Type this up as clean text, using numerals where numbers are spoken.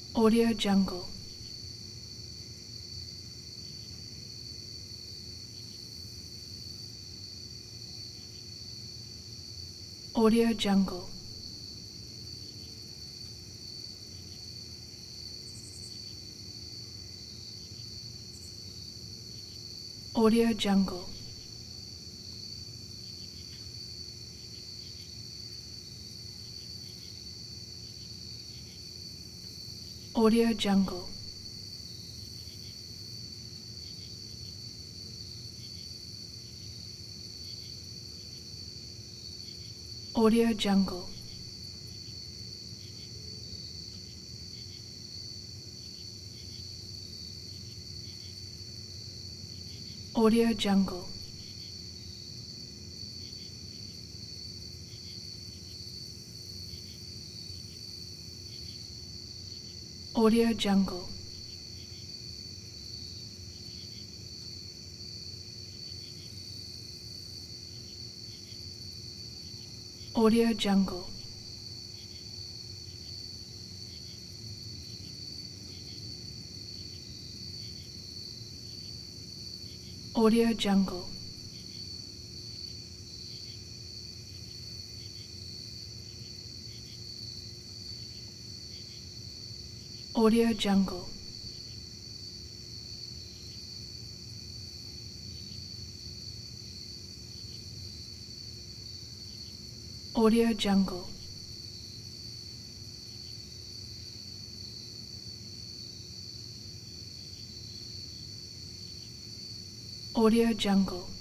Audio Jungle. Audio Jungle. Audio Jungle. Audio Jungle. Audio Jungle. Audio Jungle. Audio Jungle. Audio Jungle. Audio Jungle. Audio Jungle. Audio Jungle. Audio Jungle.